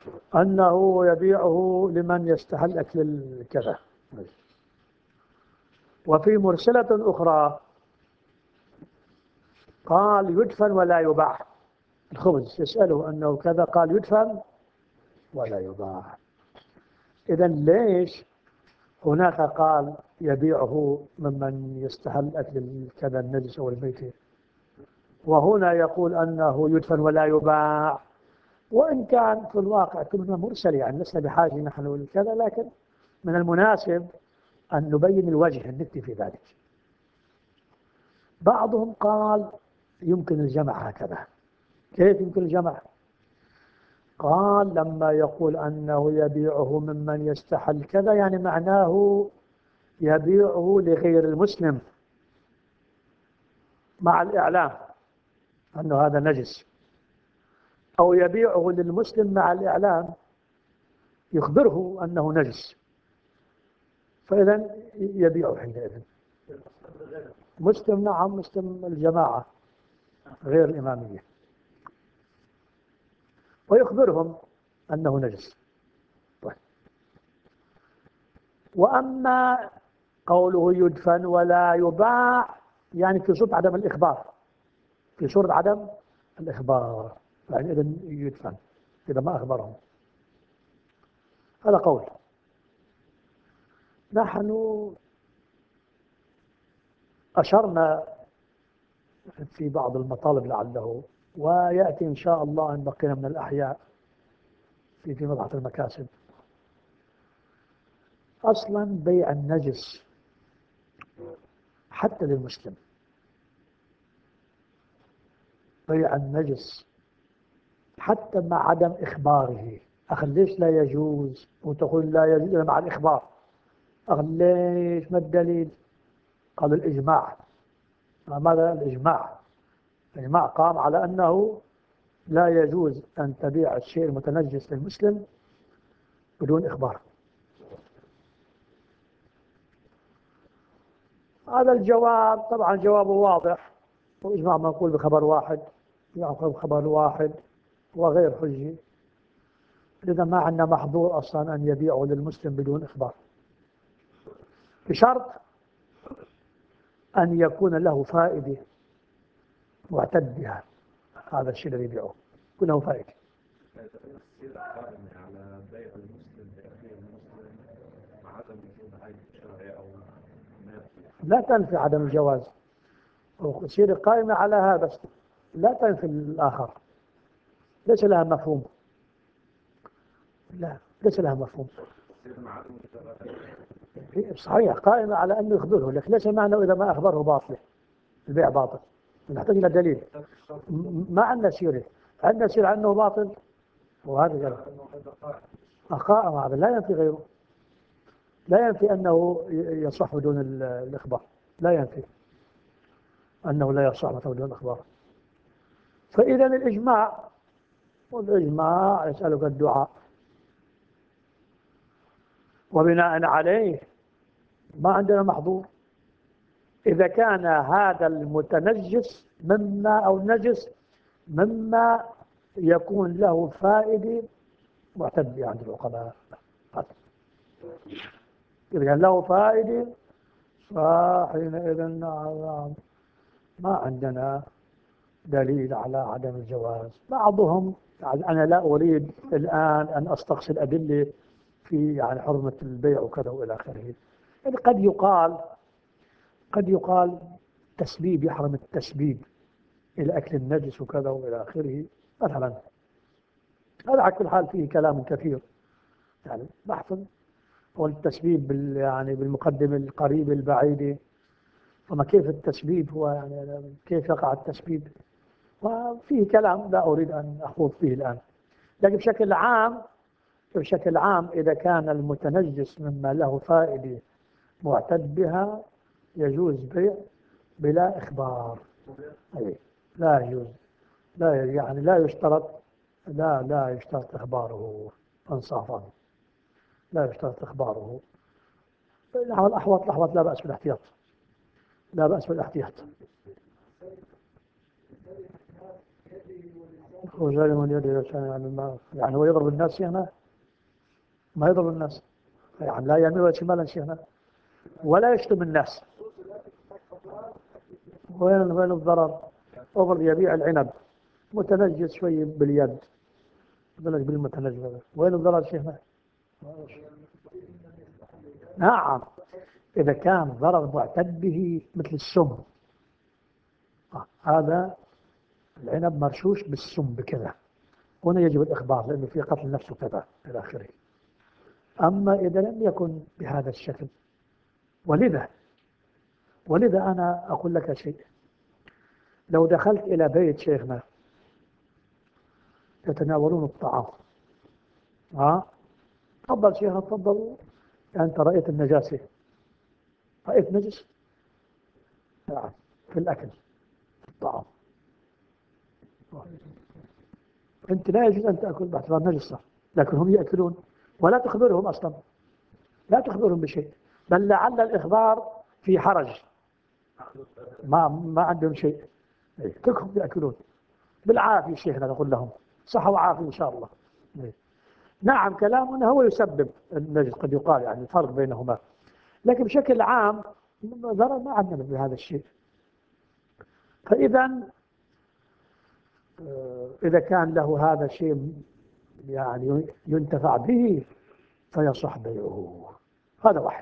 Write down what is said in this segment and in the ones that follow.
أنه يبيعه لمن يستحل أكل كذا. وفي مرسلة أخرى قال يدفن ولا يباع الخبز، يسأله أنه كذا قال يدفن ولا يباع. إذن ليش هناك قال يبيعه ممن يستحل أكل كذا النجس أو الميت، وهنا يقول أنه يدفن ولا يباع؟ وإن كان في الواقع كلنا مرسل، يعني لسنا بحاجة نحن لكذا، لكن من المناسب أن نبين الوجه النكتي في ذلك. بعضهم قال يمكن الجمع هكذا. كيف يمكن الجمع؟ قال لما يقول أنه يبيعه ممن يستحل كذا، يعني معناه يبيعه لغير المسلم مع الإعلام أنه هذا نجس، أو يبيعه للمسلم مع الإعلام يخبره أنه نجس، فإذا يبيعه حينئذ. مسلم، نعم، مسلم الجماعة غير الإمامية، ويخبرهم أنه نجس. طيب. وأما قوله يدفن ولا يباع، يعني في صورة عدم الإخبار، في صورة عدم الإخبار، يعني إذن يدفن إذا ما أخبرهم. هذا قول. نحن أشرنا في بعض المطالب لعله، ويأتي إن شاء الله إن بقينا من الأحياء في مبحث المكاسب. أصلا بيع النجس حتى للمسلم، بيع النجس حتى مع عدم إخباره. أخي ليش لا يجوز وتقول لا يجوز مع الإخبار؟ أخي ليش؟ ما الدليل؟ قال الإجماع. ماذا الإجماع؟ الإجماع قام على أنه لا يجوز أن تبيع الشيء المتنجس للمسلم بدون إخبار. هذا الجواب طبعا جوابه واضح، وإجماع منقول بخبر واحد، يأخذ خبر واحد وغير حجي. لذا ما عندنا محظور أصلا أن يبيعه للمسلم بدون إخبار، بشرط أن يكون له فائدة معتد بها. هذا الشيء الذي يبيعه يكون له فائدة. على بيع المسلم لأخيه المسلم مع عدم وجود عيب شرعي أو لا تنفي عدم الجواز، وتصير قائمة على هذا، لا تنفي الآخر، ليس لها مفهوم. لا، ليس لها مفهوم. صحيح قائمة على أنه يخبره، لكن ليس معنى إذا ما أخبره باطل، البيع باطل. نحتاج إلى دليل. ما عندنا سيرة، عندنا سيرة عنه باطل، وهذا قائم. هذا لا ينفي غيره، لا ينفي أنه يصح بدون الإخبار، لا ينفي أنه لا يصح بدون الإخبار. فإذا الإجماع، والإجماع يسألك الدعاء، وبناء عليه ما عندنا محظور. إذا كان هذا المتنجس مما أو النجس مما يكون له فائدة معتد عند العقلاء، إذا كان له فائدة فحينئذ ما عندنا دليل على عدم الجواز. بعضهم، أنا لا أريد الآن أن أستقصي أدلة في يعني حرمة البيع وكذا وإلى آخره. يعني قد يقال تسبيب، يحرم التسبيب إلى أكل النجس وكذا وإلى آخره مثلا. هذا على كل حال فيه كلام كثير، يعني بحث. والتسبيب يعني بالمقدمة القريبة البعيدة، فما كيف التسبيب هو، يعني كيف يقع التسبيب؟ وفيه كلام لا أريد أن أخوض فيه الآن. لكن بشكل عام إذا كان المتنجس مما له فائدة معتد بها يجوز بيع بلا إخبار. أي لا يجوز، لا يعني لا يشترط، لا يشترط إخباره إنصافا، لا يشترط إخباره. الأحوط لا بأس بالاحتياط، لا بأس بالاحتياط. وزي من يد الإنسان يعني ما يعني هو يضرب الناس هنا ما يضرب الناس يعني لا يمين ولا شمال هنا ولا يشتم الناس. وين الضرر؟ أفرض يبيع العنب متنجس شوي باليد بلاش بالمتنجس وين الضرر هنا؟ نعم إذا كان ضرر معتد به مثل السم هذا العنب مرشوش بالسم بكذا هنا يجب الإخبار لأنه في قتل نفس وكذا إلى آخره. أما إذا لم يكن بهذا الشكل ولذا أنا أقول لك شيء. لو دخلت إلى بيت شيخنا يتناولون الطعام تفضل شيخنا تفضل أنت رأيت النجاسة رأيت نجس نعم في الأكل في الطعام أنت لا يجوز أن تأكل باعتبار نجسة لكن هم يأكلون ولا تخبرهم أصلا لا تخبرهم بشيء بل لعل الإخبار في حرج ما عندهم شيء تركهم يأكلون بالعافية شيخنا نقول لهم صحة وعافية إن شاء الله. نعم كلامنا هو يسبب النجس قد يقال يعني الفرق بينهما لكن بشكل عام ضرر ما عندنا بهذا الشيء. فإذا إذا كان له هذا الشيء يعني ينتفع به فيصح بيعه هذا واحد.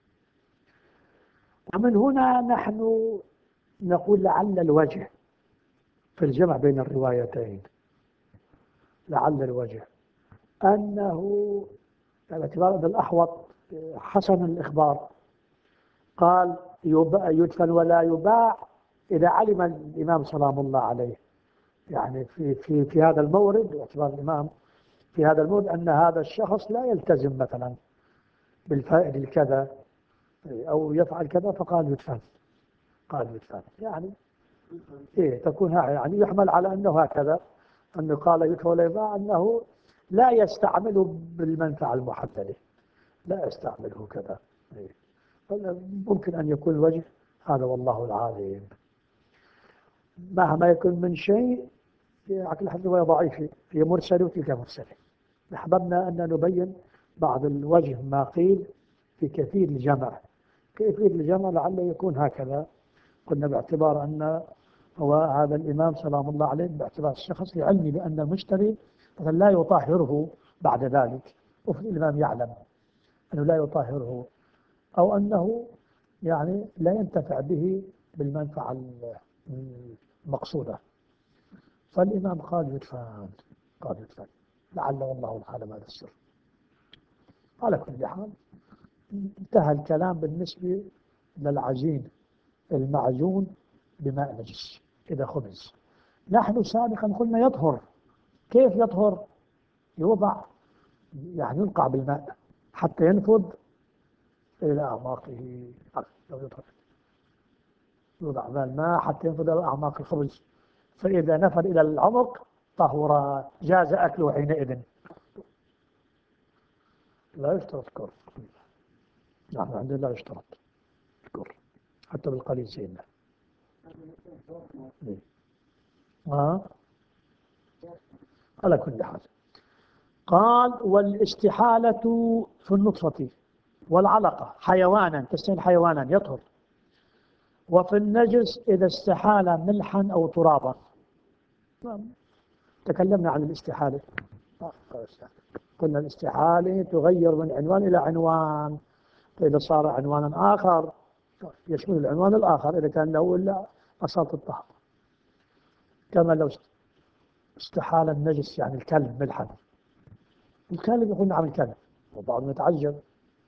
ومن هنا نحن نقول لعل الوجه في الجمع بين الروايتين لعل الوجه أنه باعتبار أن الأحوط حسن الإخبار قال يدفن ولا يباع إذا علم الإمام سلام الله عليه يعني في هذا المورد باعتبار الإمام في هذا المورد أن هذا الشخص لا يلتزم مثلا بالفائد الكذا أو يفعل كذا فقال يدفن قال يدفن يعني تكون يعني يحمل على أنه هكذا أنه قال يدفن ولا يباع أنه لا يستعمله بالمنفعة المحددة لا يستعمله كذا. ممكن أن يكون الوجه هذا والله العالم. مهما يكون من شيء عقل الحديث رواية ضعيفة هي مرسلة وتلك مرسلة. أحببنا أن نبين بعض الوجه ما قيل في كثير الجمع كيفية الجمع لعل يكون هكذا. قلنا باعتبار أن هو هذا الإمام سلام الله عليه باعتبار الشخص لعلمي بأن المشتري لا يطهره بعد ذلك وفي الإمام يعلم أنه لا يطهره أو أنه يعني لا ينتفع به بالمنفعة المقصودة فالإمام قال يدفن لعل والله العالم هذا السر. على كل حال انتهى الكلام بالنسبة للعجين المعجون بماء نجس إذا خبز. نحن سابقا قلنا يطهر. كيف يطهر؟ يوضع يعني ينقع بالماء حتى ينفذ إلى أعماقه. يوضع الماء حتى ينفذ إلى أعماق الخبز فإذا نفذ إلى العمق طهر جاز أكله حينئذ. لا يشترط كر. نحن عندنا لا يشترط كر حتى بالقليل سيدنا. على كل حال قال والاستحالة في النطفة والعلقة حيوانا تستحيل حيوانا يطهر وفي النجس إذا استحال ملحا أو ترابا. تكلمنا عن الاستحالة قلنا الاستحالة تغير من عنوان إلى عنوان فإذا صار عنوانا آخر يشمل العنوان الآخر إذا كان له إلا أصالة الطهر. كما لو استحال النجس يعني الكلب ملحا الكلب يقول نعم الكلب وبعضهم يتعجب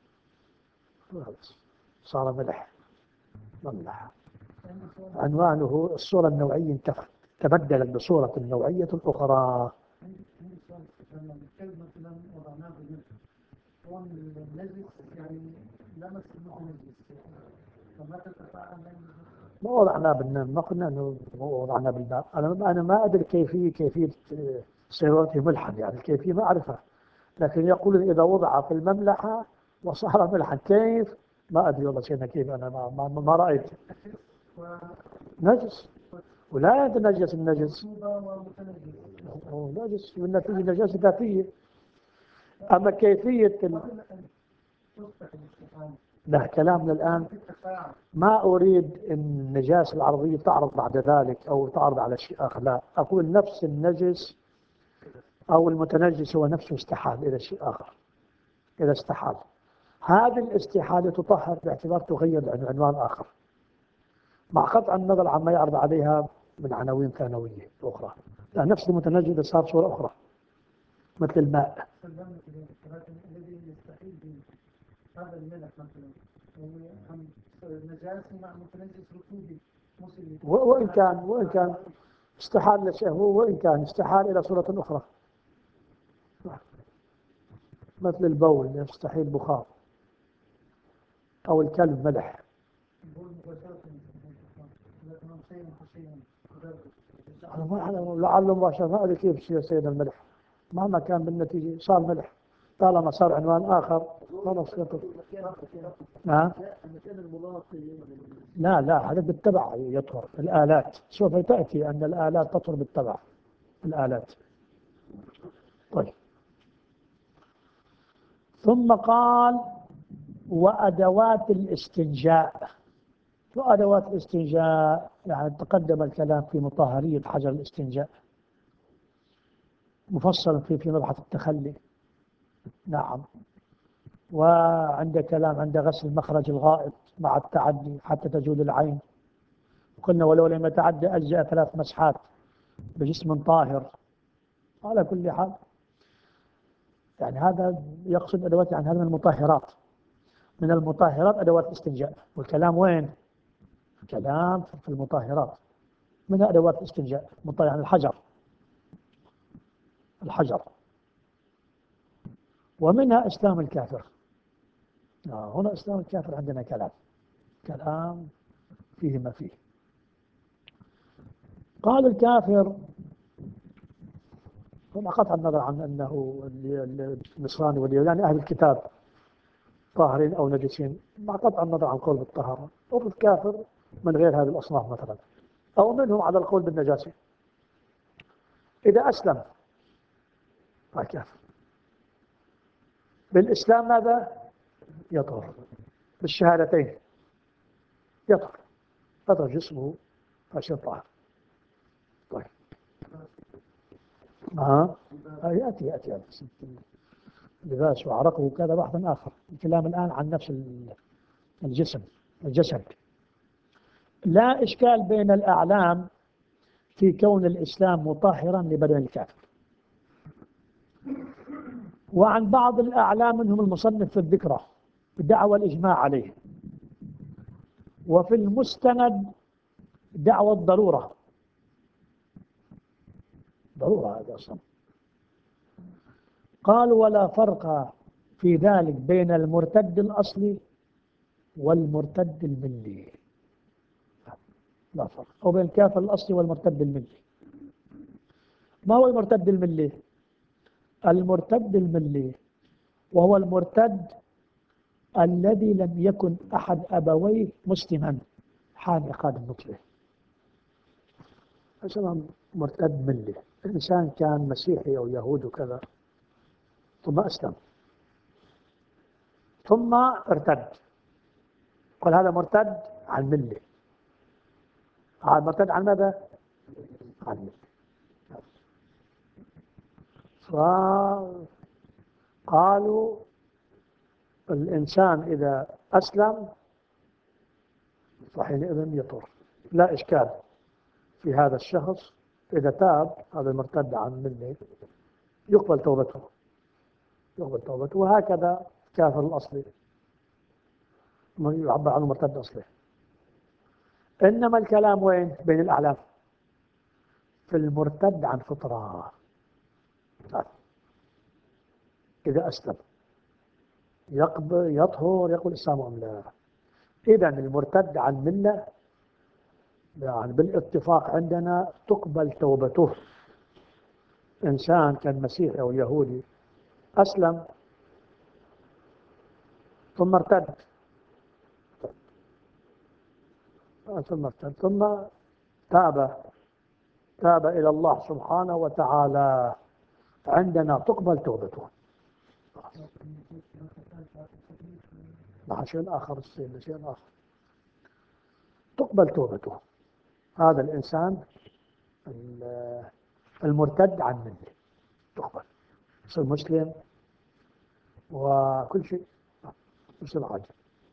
صار ملح مملح عنوانه الصورة النوعية تبدلت بصورة نوعية أخرى. لما الكلب مثلا وضعناه بالنجس هو النجس يعني لمس النجس فما تتفاعل ما وضعناه بالماء ما قلنا انه وضعناه بالماء انا ما ادري كيفيه صيغته ملحا يعني الكيفيه ما اعرفها لكن يقول اذا وضع في المملحه وصار ملحا كيف ما ادري والله شيء كيف انا ما رايت نجس ولا يتنجس النجس، رطوبة ومتنجس. هو نجس والنتيجة نجاسة ذاتية. أما كيفية قبل أن تصبح الاستحالة لا كلامنا الآن في التفاعل. ما أريد أن النجاسة العرضية تعرض بعد ذلك أو تعرض على شيء آخر، لا، أقول نفس النجس أو المتنجس هو نفسه استحال إلى شيء آخر إذا استحال. هذه الاستحالة تطهر باعتبار تغير عنوان آخر مع قطع النظر عما يعرض عليها من عناوين ثانوية أخرى، لأن نفس المتنجس صار صورة أخرى مثل الماء. سلمنا في ولكن الذي يستحيل به هذا الملح مثلا هو نجاسة مع متنجس رطوبي مسلم. وإن كان استحال لشيء، هو وإن كان استحال إلى صورة أخرى مثل البول يستحيل بخار أو الكلب ملح. البول مباشرة لكن شيء خشيا. لعله مباشرة ما أدري كيف يصير سيد الملح، مهما كان بالنتيجة صار ملح طالما صار عنوان آخر خلاص يطلع. نعم. لا هذا بالتبع يطهر الآلات، سوف تأتي أن الآلات تطهر بالتبع الآلات. طيب ثم قال وأدوات الاستنجاء. وأدوات الاستنجاء يعني تقدم الكلام في مطهرية حجر الاستنجاء مفصل في مبحث التخلي. نعم. وعند كلام عند غسل مخرج الغائط مع التعدي حتى تزول العين، قلنا ولو لم يتعدى أجزاء 3 مسحات بجسم طاهر. على كل حال يعني هذا يقصد أدوات، يعني هذا من المطهرات، من المطهرات أدوات الاستنجاء. والكلام وين؟ الكلام في المطهرات، منها أدوات الاستنجاء يعني الحجر ومنها إسلام الكافر. هنا إسلام الكافر عندنا كلام فيه ما فيه. قال الكافر مع قطع النظر عن أنه النصراني واليوناني أهل الكتاب طاهرين أو نجسين، مع قطع النظر عن قول بالطهارة، الكافر من غير هذه الأصناف مثلا أو منهم على القول بالنجاسة إذا أسلم فكافر. بالإسلام ماذا؟ يطهر بالشهادتين، يطهر جسمه فيصير طاهر. طيب يأتي لباس وعرقه وكذا بحث آخر. الكلام الآن عن نفس الجسد. لا إشكال بين الأعلام في كون الإسلام مطهرا لبدن الكافر. وعن بعض الأعلام منهم المصنف في الذكرى دعوى الإجماع عليه، وفي المستند دعوى الضرورة. ضرورة هذا أصلا. قال ولا فرق في ذلك بين المرتد الأصلي والمرتد الملي. لا فرق، أو بين الكافر الأصلي والمرتد الملي. ما هو المرتد الملي؟ المرتد الملي وهو المرتد الذي لم يكن أحد أبويه مسلما حال إعقاد النطفة. مثلا مرتد ملي إنسان كان مسيحي أو يهود وكذا ثم أسلم ثم ارتد، قال هذا مرتد عن ملة. مرتد عن ماذا؟ عن ملة. فقالوا الإنسان إذا أسلم فحينئذ يطهر، لا إشكال في هذا الشخص إذا تاب هذا المرتد عن ملة يقبل توبته. وهكذا كافر الأصلي يعبر عنه مرتد أصلي. إنما الكلام وين؟ بين الأعلام في المرتد عن فطرة. إذا أسلم يطهر يقول الإسلام أم لا. إذا المرتد عن ملة يعني بالاتفاق عندنا تقبل توبته. إنسان كان مسيحي أو يهودي أسلم ثم ارتد ثم تاب تاب إلى الله سبحانه وتعالى عندنا تقبل توبته. مع شيء آخر، السيد شيء آخر، تقبل توبته. هذا الإنسان المرتد عن منه تقبل، يصير مسلم وكل شيء، يصير عادي.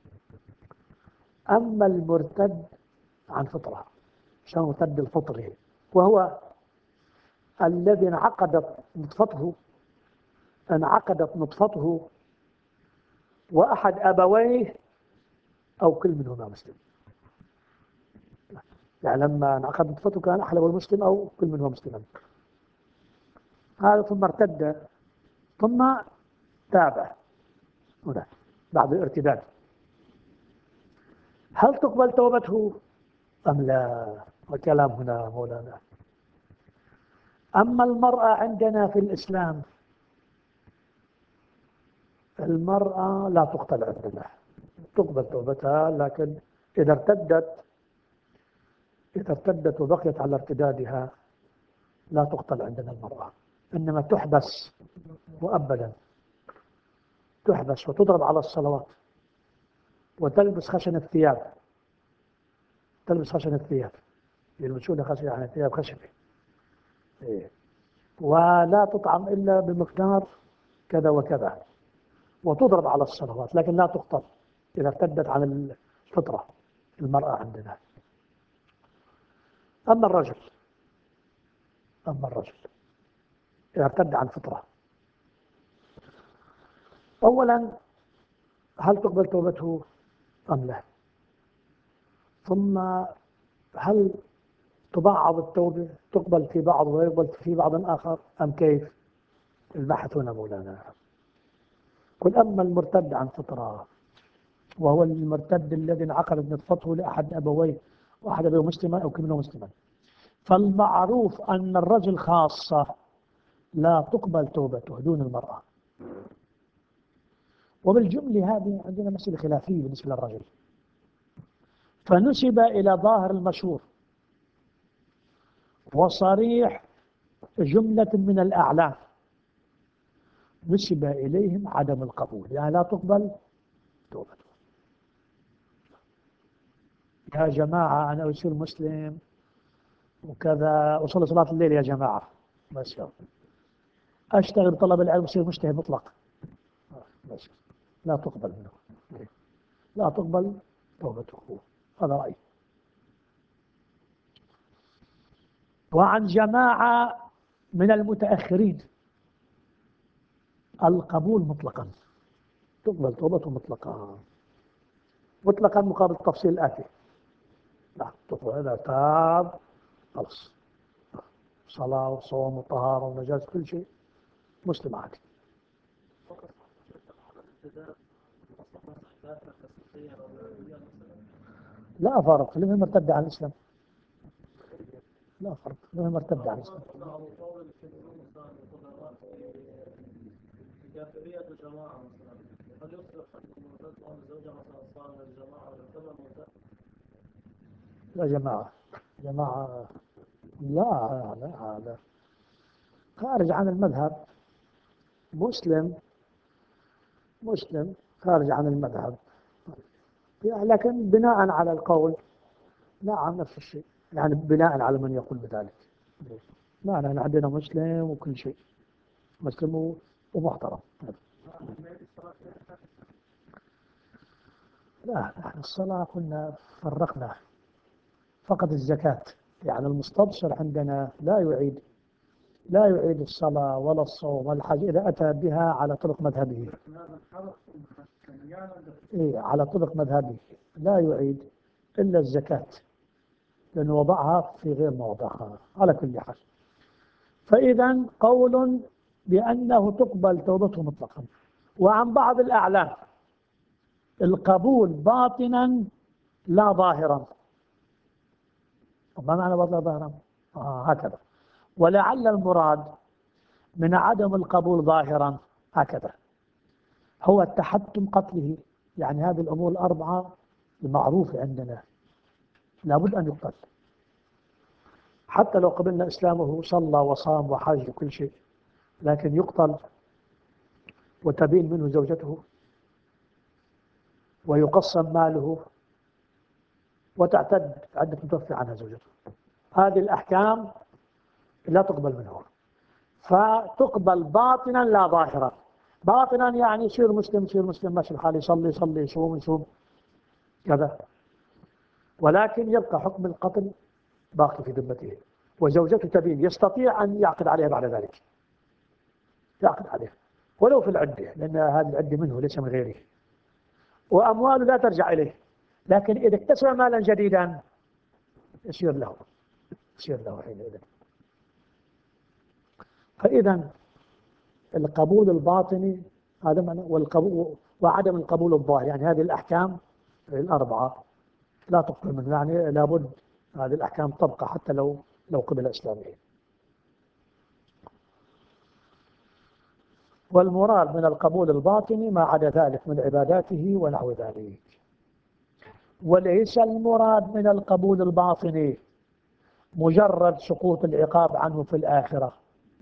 أما المرتد عن فطرة، شو مرتد الفطري؟ وهو الذي انعقدت نطفته وأحد أبويه أو كل منهما مسلم. يعني لما انعقدت نطفته كان أحد أبويه مسلم أو كل منهما مسلما. هذا ثم ارتد ثم تاب هنا بعد الارتداد. هل تقبل توبته أم لا؟ وكلام هنا مولانا. أما المرأة عندنا في الإسلام، المرأة لا تقتل عندنا، تقبل توبتها، لكن إذا ارتدت وبقيت على ارتدادها لا تقتل عندنا المرأة، إنما تحبس مؤبدا، تحبس وتضرب على الصلوات وتلبس خشن الثياب، يلبسون خشن ثياب خشبة، ولا تطعم إلا بمقدار كذا وكذا، وتضرب على الصلوات، لكن لا تقتل إذا ارتدت عن الفطرة المرأة عندنا. أما الرجل إذا ارتد عن فطرة، أولا هل تقبل توبته أم لا؟ ثم هل تبعض التوبة، تقبل في بعض ويقبل في بعض آخر أم كيف؟ البحث هنا مولانا. قل أما المرتد عن فطرة، وهو المرتد الذي انعقدت نطفته لأحد أبويه، وأحد أبويه مسلما أو كلمه مسلما، فالمعروف أن الرجل خاصة لا تقبل توبته دون المرأة. وبالجملة هذه عندنا مسألة خلافية بالنسبة للرجل، فنسب إلى ظاهر المشهور وصريح جملة من الأعلام، نسب إليهم عدم القبول، يعني لا تقبل توبته. يا جماعة أنا أصير مسلم وكذا، أصلي صلاة الليل يا جماعة، بس يلا أشتغل بطلب العلم وأصير مجتهد مطلق، بس لا تقبل منه، لا تقبل توبته. هذا رأيي. وعن جماعة من المتأخرين القبول مطلقا، تقبل توبته مطلقا مقابل التفصيل الآتي. لا تقبل إذا تاب خلاص، صلاة وصوم وطهارة ونجاة كل شيء، مسلم عادي. لا فرق، لمن ارتد عن الإسلام لا فرق، لمن ارتد عن الإسلام. كافرية الجماعة مثلا، هل يصبح مرتد عن الزوجة مثلا صار من الجماعة ويعتبر مرتد؟ لا جماعة لا هذا خارج عن المذهب، مسلم خارج عن المذهب، يعني لكن بناء على القول نعم نفس الشيء، يعني بناء على من يقول بذلك. لا أنا عندنا مسلم وكل شيء، مسلم ومحترم. لا نحن الصلاة كنا فرقنا فقط الزكاة، يعني المستبصر عندنا لا يعيد الصلاة ولا الصوم ولا الحج إذا أتى بها على طرق مذهبه. على طرق مذهبه لا يعيد إلا الزكاة، لأنه وضعها في غير موضعها على كل حال. فإذا قول بأنه تقبل توبته مطلقا. وعن بعض الأعلام القبول باطنا لا ظاهرا. ما معنى باطنا ظاهرا؟ هكذا. ولعل المراد من عدم القبول ظاهرا هكذا هو التحتم قتله، يعني هذه الأمور الأربعة المعروفة عندنا لابد أن يقتل. حتى لو قبلنا إسلامه صلى وصام وحج وكل شيء، لكن يقتل وتبين منه زوجته ويقسم ماله وتعتد عدة متوفي عنها زوجته. هذه الأحكام لا تقبل منه، فتقبل باطنا لا ظاهرا. باطنا يعني يصير مسلم ماشي الحال، يصلي يصوم كذا، ولكن يبقى حكم القتل باقي في ذمته، وزوجته تبين يستطيع أن يعقد عليها بعد ذلك، يعقد عليها ولو في العدة، لأن هذه العدة منه ليس من غيره، وأمواله لا ترجع إليه. لكن إذا اكتسب مالا جديدا يصير له حينئذ. فإذا القبول الباطني هذا معنى، والقبول وعدم القبول الظاهر، يعني هذه الأحكام الأربعة لا تقبل منه، يعني لابد هذه الأحكام تبقى حتى لو قبل إسلامه. والمراد من القبول الباطني ما عدا ذلك من عباداته ونحو ذلك. وليس المراد من القبول الباطني مجرد سقوط العقاب عنه في الآخرة،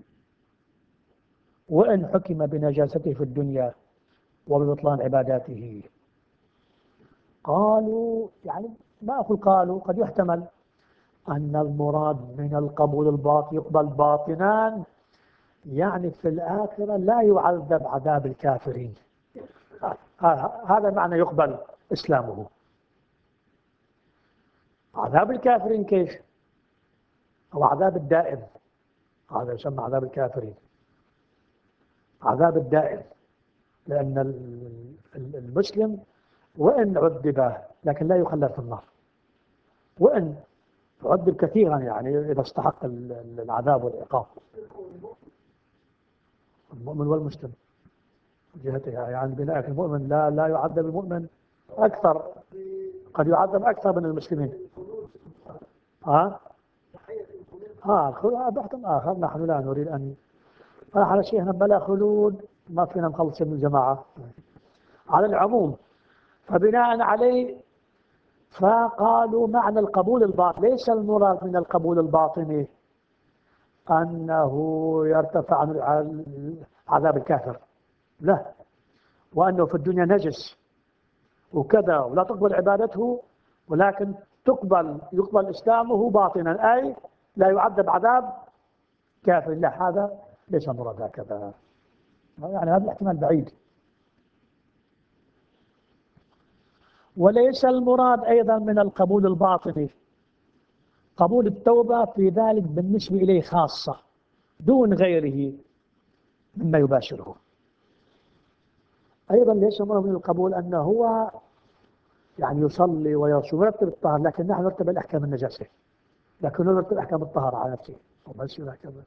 وإن حكم بنجاسته في الدنيا وببطلان عباداته. قالوا، يعني ما أقول قالوا، قد يحتمل أن المراد من القبول الباطن يقبل باطنا، يعني في الآخرة لا يعذب عذاب الكافرين، هذا معنى يقبل إسلامه. عذاب الكافرين كيف؟ هو عذاب الدائم، هذا يسمى عذاب الكافرين، عذاب الدائم، لأن المسلم وإن عذب لكن لا يخلد في النار، وإن عذب كثيرا يعني إذا استحق العذاب والعقاب. المؤمن والمسلم جهتها، يعني بناء المؤمن لا يعذب المؤمن أكثر، قد يعذب أكثر من المسلمين. بحث آخر، نحن لا نريد أن على شيء بلا خلود، ما فينا نخلص من الجماعة على العموم. فبناء عليه فقالوا معنى القبول الباطن ليس المراد من القبول الباطني أنه يرتفع عن عذاب الكافر، لا، وأنه في الدنيا نجس وكذا ولا تقبل عبادته، ولكن يقبل إسلامه باطنا، أي لا يعذب عذاب كافر. لا، هذا ليس مراد هكذا، يعني هذا الاحتمال بعيد. وليس المراد أيضا من القبول الباطني قبول التوبة في ذلك بالنسبة إليه خاصة دون غيره مما يباشره. أيضا ليس المراد من القبول أنه هو يعني يصلي ويصوم ويرتب الطهر، لكن نحن نرتب الأحكام النجاسة، لكن نرتب أحكام الطهر على نفسه وما يصير هكذا.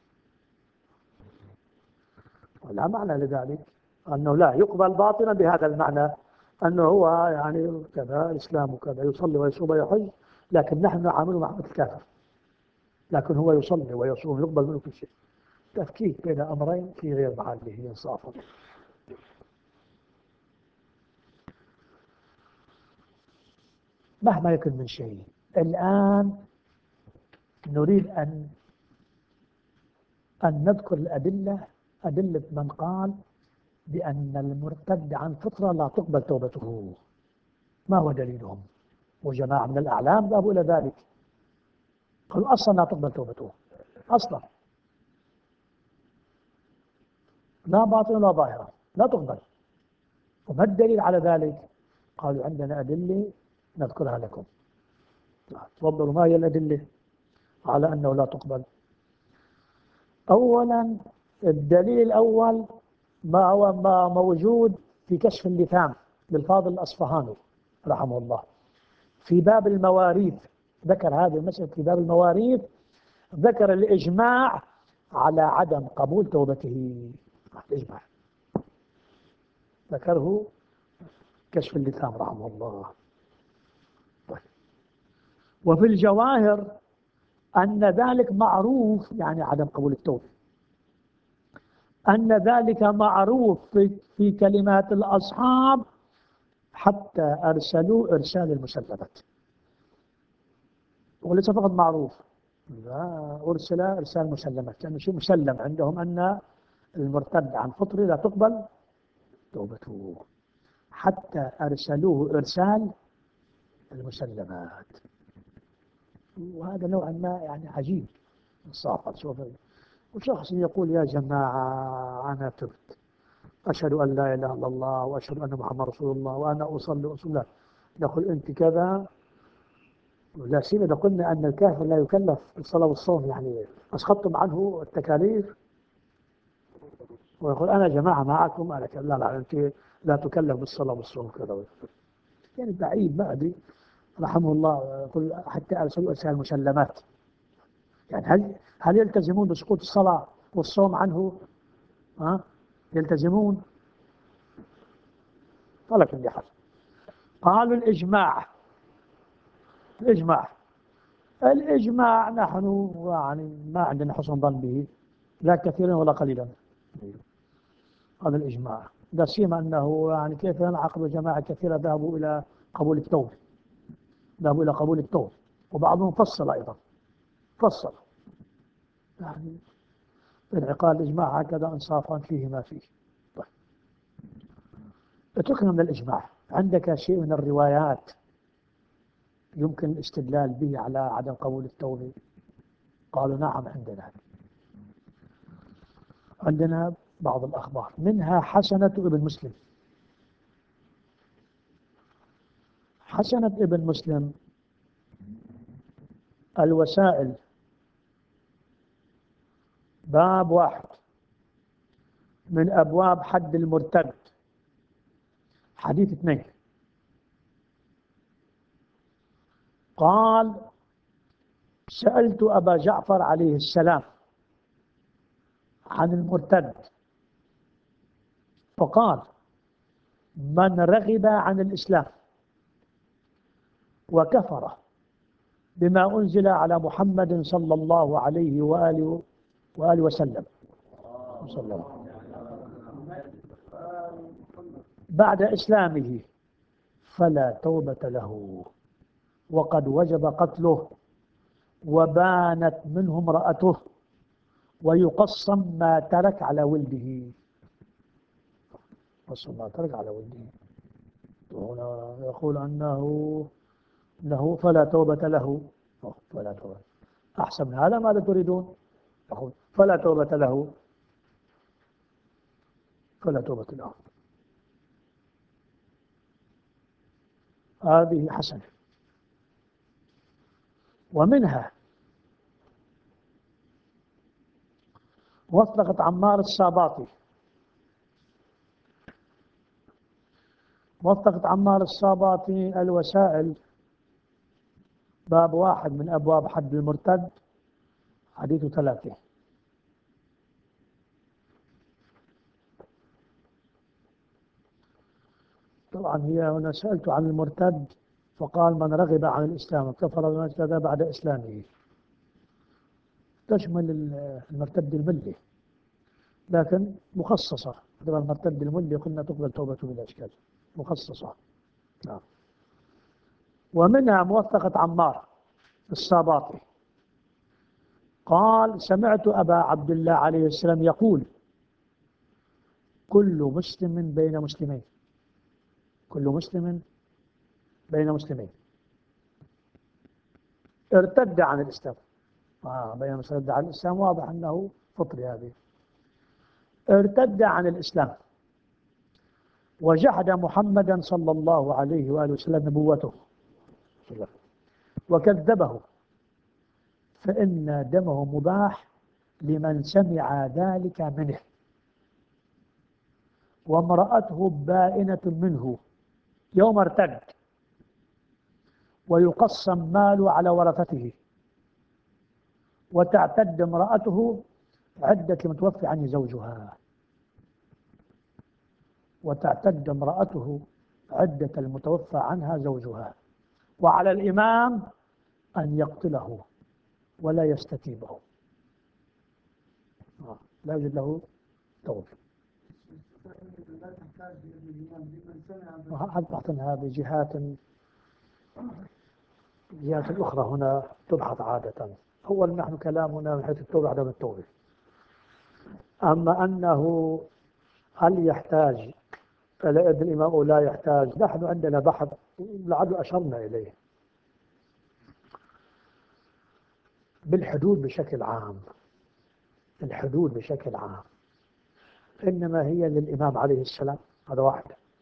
ولا معنى لذلك أنه لا يقبل باطنا بهذا المعنى، أنه هو يعني كذا الإسلام وكذا يصلي ويصوم ويحج، لكن نحن نعامله معاملة الكافر، لكن هو يصلي ويصوم يقبل منه كل شيء. تفكيك بين أمرين في غير محله إنصافا. مهما يكن من شيء. الآن نريد أن نذكر أدلة من قال بأن المرتد عن فطرة لا تقبل توبته. ما هو دليلهم؟ وجماعة من الأعلام ذهبوا إلى ذلك، قالوا أصلا لا تقبل توبته أصلا، لا باطن ولا ظاهرة، لا تقبل. وما الدليل على ذلك؟ قالوا عندنا أدلة نذكرها لكم. تفضلوا، ما هي الأدلة على أنه لا تقبل؟ أولا، الدليل الأول ما هو ما موجود في كشف اللثام للفاضل الأصفهاني رحمه الله في باب المواريث، ذكر هذه المسألة في باب المواريث، ذكر الإجماع على عدم قبول توبته. الإجماع ذكره كشف اللثام رحمه الله. طيب. وفي الجواهر أن ذلك معروف، يعني عدم قبول التوبة، أن ذلك معروف في كلمات الأصحاب حتى أرسلوا إرسال المسلمات، وليس فقط معروف لا أرسل إرسال مسلمات، لأنه شيء مسلم عندهم أن المرتد عن فطره لا تقبل توبته، حتى أرسلوه إرسال المسلمات. وهذا نوعا ما يعني عجيب صافت. شوف، وشخص يقول يا جماعة أنا تبت، أشهد أن لا إله إلا الله وأشهد أن محمد رسول الله وأنا أصلي أصلي، نقول أنت كذا. لا سيما إذا قلنا أن الكافر لا يكلف بالصلاة والصوم، يعني أسقطتم عنه التكاليف، ويقول أنا جماعة معكم، أنا لا لا أنت لا تكلف بالصلاة والصوم كذا. يعني بعيد بعد رحمه الله يقول حتى أرسلوا إرسال المسلمات. يعني هل يلتزمون بسقوط الصلاة والصوم عنه؟ ها؟ يلتزمون؟ على كل حال. قالوا الإجماع. الإجماع الإجماع نحن يعني ما عندنا حسن ظن به، لا كثيرا ولا قليلا. هذا الإجماع، لا سيما أنه يعني كيف ينعقد جماعة كثيرة ذهبوا إلى قبول التوبة، ذهبوا إلى قبول التوبة، وبعضهم فصل أيضا، فصل يعني انعقاد الإجماع هكذا إنصافا فيه ما فيه. طيب، اتركنا من الإجماع. عندك شيء من الروايات يمكن الاستدلال به على عدم قبول التوبة؟ قالوا نعم عندنا بعض الأخبار، منها حسنة ابن مسلم. حسنة ابن مسلم الوسائل باب 1 من أبواب حد المرتد، حديث 2. قال سألت أبا جعفر عليه السلام عن المرتد، فقال من رغب عن الإسلام وكفر بما أنزل على محمد صلى الله عليه وآله وسلم بعد إسلامه فلا توبة له، وقد وجب قتله، وبانت منه امرأته، ويقسم ما ترك على ولده. قسم ما ترك على ولده. وهنا يقول أنه له فلا توبة له. فلا توبة. أحسن من هذا ماذا تريدون؟ يقول فلا توبة له، فلا توبة له. هذه حسنة. ومنها وثقت عمار الصاباطي. وثقت عمار الصاباطي الوسائل باب 1 من أبواب حد المرتد، حديث 3. طبعا هي هنا سألت عن المرتد فقال من رغب عن الإسلام وكفر بما كذا بعد إسلامه، تشمل المرتد الملي، لكن مخصصة. هذا المرتد الملي قلنا تقبل توبته بلا إشكال، مخصصة. نعم. ومنها موثقة عمار الصاباطي قال سمعت أبا عبد الله عليه السلام يقول كل مسلم بين مسلمين، كل مسلم بين مسلمين ارتد عن الإسلام. بين مسلم ارتد عن الإسلام واضح أنه فطري. هذه ارتد عن الإسلام وجحد محمدا صلى الله عليه وآله وسلم نبوته وكذبه، فإن دمه مباح لمن سمع ذلك منه، وامرأته بائنة منه يوم ارتد، ويقسم ماله على ورثته، وتعتد امرأته عدة المتوفي عنه زوجها، وتعتد امرأته عدة المتوفى عنها زوجها، وعلى الإمام أن يقتله ولا يستتيبه. لا يوجد له توبة. أصبحت هذه جهات أخرى هنا تبحث عادة. أول نحن كلامنا من حيث التوبة عدم التوبة. أما أنه هل يحتاج إلى إذن الإمام أو لا يحتاج، نحن عندنا بحث لعل أشرنا إليه بالحدود بشكل عام. الحدود بشكل عام إنما هي للإمام عليه السلام، هذا واحد،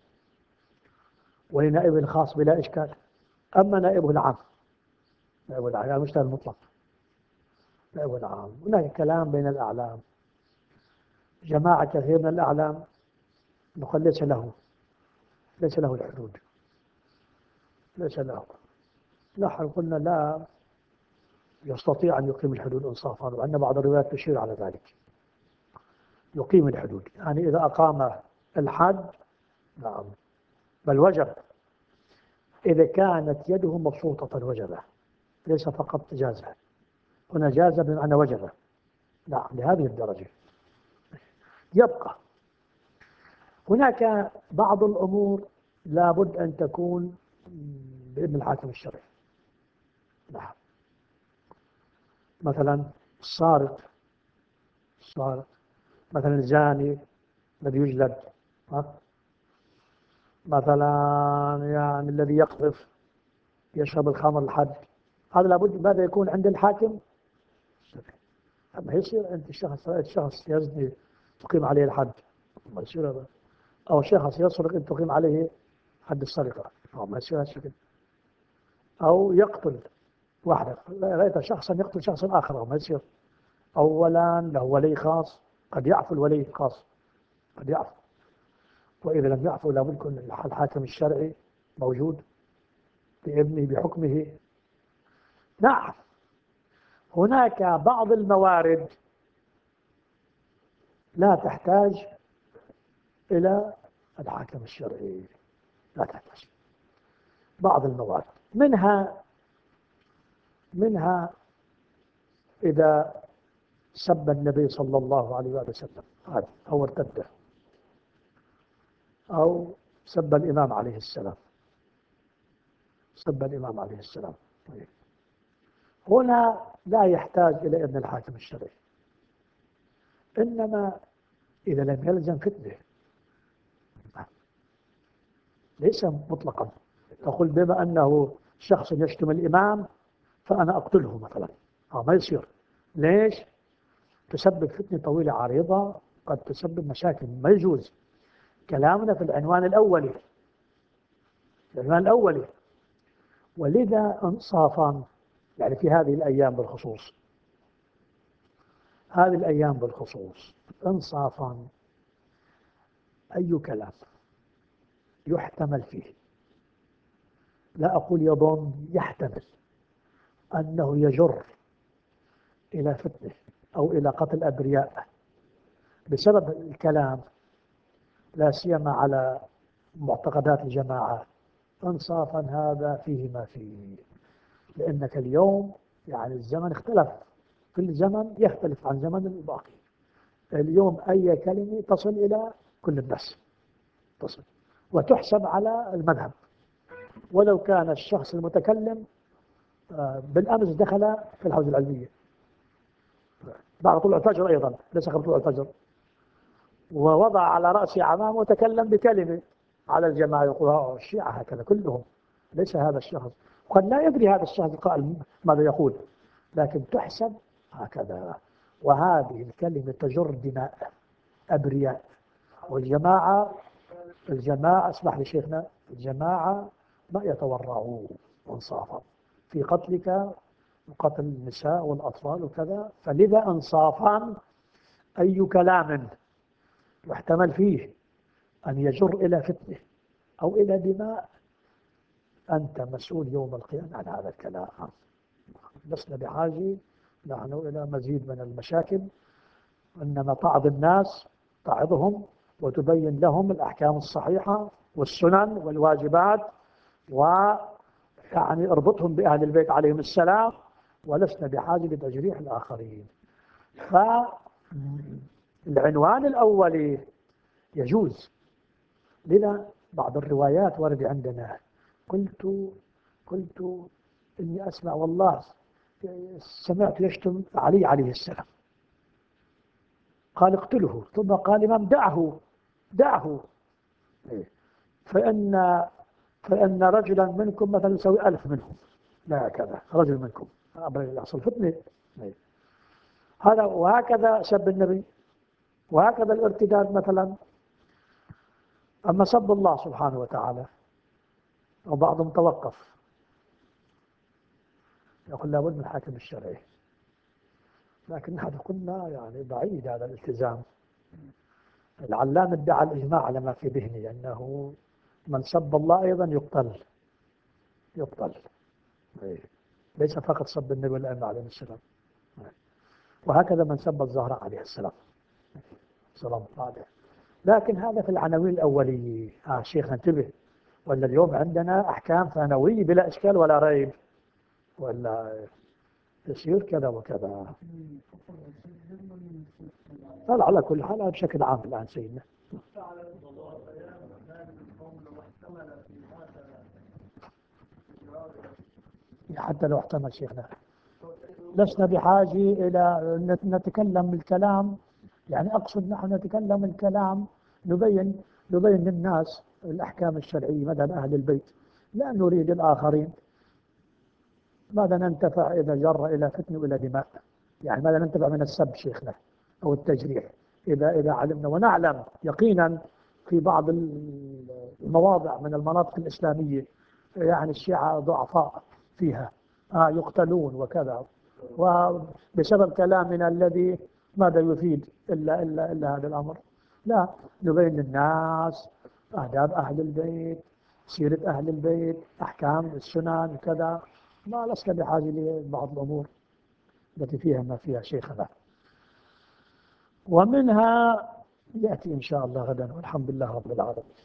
ولنائبه الخاص بلا إشكال. أما نائبه العام، نائبه العام يعني مش المطلق، نائبه العام. هناك كلام بين الأعلام، جماعة كثير من الأعلام نقول ليس له الحدود، ليس له. نحن قلنا لا يستطيع أن يقيم الحدود إنصافا، وأن بعض الروايات تشير على ذلك. يقيم الحدود يعني إذا أقام الحد، نعم، بل وجب. إذا كانت يده مبسوطة وجب، ليس فقط جازة. هنا جاز بمعنى وجب، نعم، لهذه الدرجة. يبقى هناك بعض الأمور لابد أن تكون بإذن الحاكم الشرعي. نعم، مثلا السارق، مثلا الزاني الذي يجلد، مثلا يعني الذي يقذف، يشرب الخمر الحد، هذا لابد ماذا يكون عند الحاكم. ما يصير أنت الشخص يزني تقيم عليه الحد، ما يصير هذا. أو شخص يسرق أن تقيم عليه حد السرقة، ما يصير هالشكل. أو يقتل واحدة، رأيت شخصا يقتل شخصا آخر، ما يصير. أولا له ولي خاص، قد يعفو الولي الخاص، قد يعفو. وإذا لم يعفو لابد يكون الحاكم الشرعي موجود بإذنه بحكمه. نعم، هناك بعض الموارد لا تحتاج إلى الحاكم الشرعي، لا تحتاج. بعض الموارد منها إذا سب النبي صلى الله عليه وسلم هذا أو ارتد، أو سب الإمام عليه السلام، سب الإمام عليه السلام. طيب، هنا لا يحتاج إلى إذن الحاكم الشرعي. إنما إذا لم يلزم فتنة، ليس مطلقا تقول بما أنه شخص يشتم الإمام فأنا أقتله مثلا، ما يصير. ليش؟ تسبب فتنة طويلة عريضة، قد تسبب مشاكل، ما يجوز. كلامنا في العنوان الأولي، ولذا انصافا يعني في هذه الأيام بالخصوص، انصافا أي كلام يحتمل فيه، لا أقول يظن، يحتمل أنه يجر إلى فتنة أو إلى قتل أبرياء بسبب الكلام، لا سيما على معتقدات الجماعة، انصافا هذا فيه ما فيه. لأنك اليوم يعني الزمن اختلف، كل زمن يختلف عن زمن الباقي. اليوم أي كلمة تصل إلى كل الناس، تصل وتحسب على المذهب، ولو كان الشخص المتكلم بالأمس دخل في الحوزة العلمية بعد طلوع الفجر، أيضا ليس قبل طلوع الفجر، ووضع على رأسه عمامه وتكلم بكلمة على الجماعة، يقول الشيعة هكذا كلهم. ليس هذا الشخص، قد لا يدري هذا الشخص القائل ماذا يقول، لكن تحسب هكذا. وهذه الكلمة تجر دماء أبرياء. والجماعة اسمح لي شيخنا، الجماعة ما يتورعون انصافا في قتلك وقتل النساء والأطفال وكذا. فلذا انصافا أي كلام يحتمل فيه أن يجر إلى فتنة أو إلى دماء، أنت مسؤول يوم القيامة عن هذا الكلام. لسنا بحاجة نحن إلى مزيد من المشاكل، إنما تعظ الناس، تعظهم وتبين لهم الأحكام الصحيحة والسنن والواجبات، ويعني اربطهم بأهل البيت عليهم السلام، ولسنا بحاجة لتجريح الآخرين. فالعنوان الأولي يجوز. لذا بعض الروايات وردت عندنا، قلت إني أسمع والله سمعت يشتم علي عليه السلام، قال اقتله، ثم قال الإمام دعه دعه، إيه. فإن رجلا منكم مثلا يساوي 1000 منهم، لا كذا رجل منكم أمر يحصل فتنة. إيه. هذا وهكذا سب النبي، وهكذا الارتداد مثلا. أما سب الله سبحانه وتعالى وبعضهم توقف، يقول لابد من الحاكم الشرعي، لكن نحن قلنا يعني بعيد هذا الالتزام. العلام ادعى الإجماع على ما في ذهني أنه من سب الله أيضا يقتل. إيه. ليس فقط سب النبي والأئمة عليه السلام، وهكذا من سب الزهراء عليه السلام سلام الله عليه. لكن هذا في العناوين الأولية. شيخ انتبه، ولا اليوم عندنا أحكام ثانوية بلا إشكال ولا ريب، ولا يصير كذا وكذا. هذا على كل حال بشكل عام الآن سيدنا. حتى لو احتمل شيخنا لسنا بحاجة إلى نتكلم الكلام، يعني أقصد نحن نتكلم الكلام نبين للناس الأحكام الشرعية مذهب أهل البيت، لا نريد الآخرين. ماذا ننتفع إذا جر إلى فتن وإلى دماء؟ يعني ماذا ننتفع من السب شيخنا أو التجريح إذا علمنا ونعلم يقينا في بعض المواضع من المناطق الإسلامية يعني الشيعة ضعفاء فيها يقتلون وكذا، وبسبب كلامنا الذي ماذا يفيد إلا هذا الأمر. لا، نبين للناس آداب أهل البيت، سيرة أهل البيت، أحكام السنن كذا. ما لسنا بحاجة لبعض الأمور التي فيها ما فيها شيخنا. ومنها يأتي إن شاء الله غدا، والحمد لله رب العالمين.